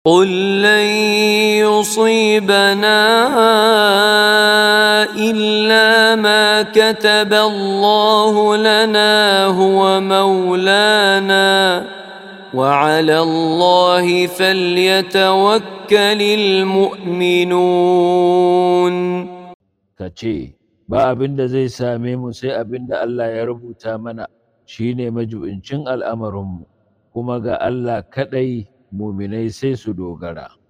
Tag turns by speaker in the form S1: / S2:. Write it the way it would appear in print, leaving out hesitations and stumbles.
S1: قل لن يصيبنا إلا ما كتب الله لنا هو مولانا وعلى الله فليتوكل المؤمنون.
S2: ka ce, ba abin da zai same mu sai abin da Allah ya rubuta mana shi ne majibincin al'amarinmu, kuma ga Allah kaɗai muminai sai su dogara.